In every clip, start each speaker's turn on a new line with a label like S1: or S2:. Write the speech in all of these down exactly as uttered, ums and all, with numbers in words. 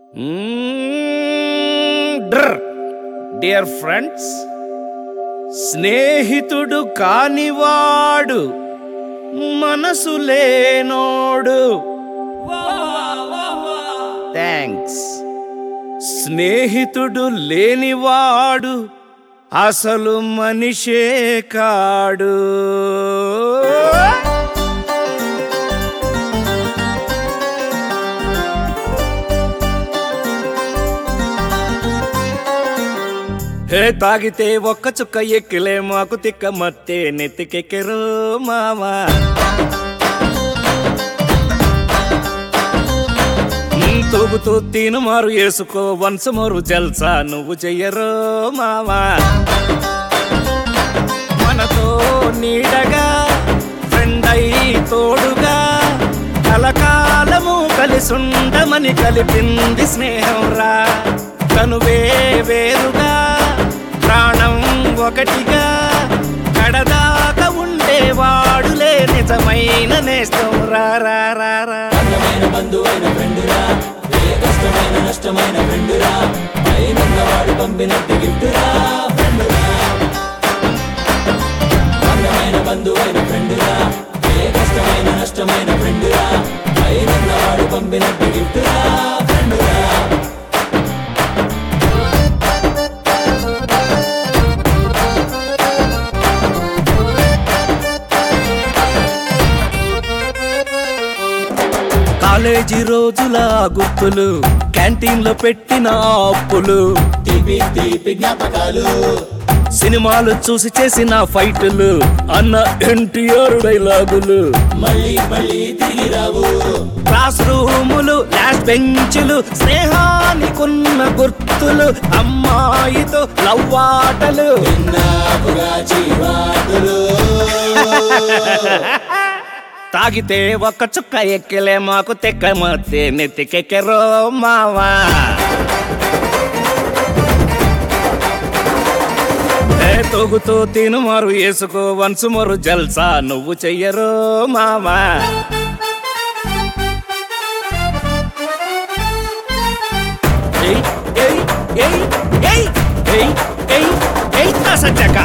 S1: Dear friends, స్నేహితుడు కానివాడు మనసు లేనోడు. థ్యాంక్స్. స్నేహితుడు లేనివాడు అసలు మనిషే కాడు. హే తాగితే ఒక్క చుక్క ఎక్కిలే మాకు తిక్క మత్తే నెత్తికెక్కెరు మామా. తూగుతూ తీను మారు వేసుకో వన్స్ మోరు జల్సా నువ్వు చెయ్యరు మామా. మనతో నీడగా ఫ్రెండ్ అయి తోడుగా కలకాలము కలిసుండమని కలిపింది స్నేహం రా. తనువే వేరుగా ప్రాణం ఒకటిగా కడదాకా ఉండేవాడులే నిజమైన నేస్తం రా రా రా రా.
S2: బంధువైన ఫ్రెండురా, ఏ కష్టమైన నష్టమైన ఫ్రెండురా, పైనున్నవాడు పంపినట్టు గిఫ్టురా ఫ్రెండురా. అందమైన బంధువైన ఫ్రెండురా, ఏ కష్టమైన నష్టమైన ఫ్రెండురా, పైనున్నవాడు పంపినట్టు గిఫ్టురా ఫ్రెండురా.
S1: కాలేజీ రోజుల గుర్తులు, క్యాంటీన్ లో పెట్టిన అప్పులు,
S2: తీపి తీపి జ్ఞాపకాలు,
S1: సినిమాలు చూసి చేసిన ఫైటులు, అన్న ఎన్టీఆర్ డైలాగులు,
S2: మళ్ళీ మళ్ళీ తిరిగి రావు.
S1: క్లాస్ రూములు, లాస్ట్ బెంచులు, స్నేహానికున్న గుర్తులు, అమ్మాయితో లవ్వాటలు,
S2: విన్నాపుగా జీవాటులు.
S1: తాగితే ఒక్క చుక్క ఎక్కిలే మాకు తెక్క మత్తే నెత్తికెక్కెరో మావా. తొగుతూ తిను మారు వేసుకో వన్స్ మరు జల్సా నువ్వు చెయ్యరు మామా. సజ్జక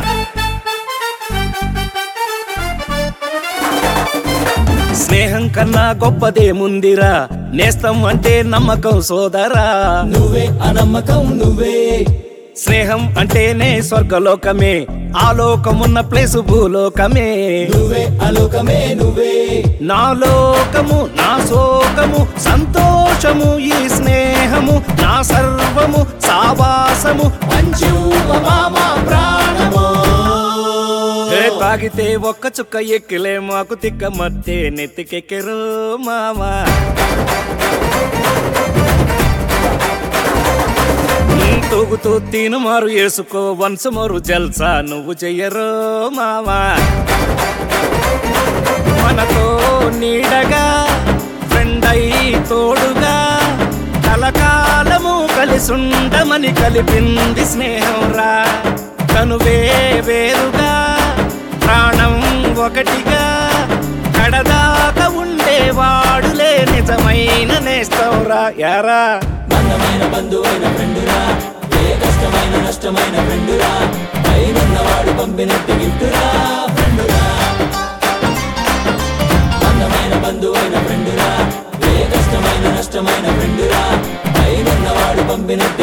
S1: స్నేహం కన్నా గొప్పదేముందిరా, నేస్తం అంటే నమ్మకం సోదరా.
S2: నువ్వే అనమ్మకం నువ్వే,
S1: స్నేహం అంటేనే స్వర్గలోకమే, ఆలోకమున్న ప్లేసు భూలోకమే.
S2: నువ్వే అలోకమే నువ్వే,
S1: నా లోకము నా శోకము సంతోషము ఈ స్నేహము, నా సర్వము సావాసము
S2: పంచుమా ప్రాణము.
S1: తాగితే ఒక్క చుక్క ఎక్కిలే మాకు తిక్క మత్తే నెత్తికెక్కెరు మామా. తూగుతూ తీను మారు వేసుకో వన్స్ మోరు జల్సా నువ్వు చెయ్యరు మామా. మనతో నీడగా ఫ్రెండ్ అయి తోడుగా కలకాలము కలిసుండమని కలిపింది స్నేహం రా. తనువే వేరుగా ప్రాణం ఒకటిగా కడదాకా ఉండేవాడులే నిజమైన నేస్తం రా యారా.
S2: అందమైన బంధువైన ఫ్రెండురా, ఏ కష్టమైన నష్టమైన ఫ్రెండురా, పైనున్నవాడు పంపినట్టు గిఫ్టురా ఫ్రెండురా. అందమైన బంధువైన ఫ్రెండురా, ఏ కష్టమైన నష్టమైన ఫ్రెండురా, పైనున్నవాడు పంపినట్టు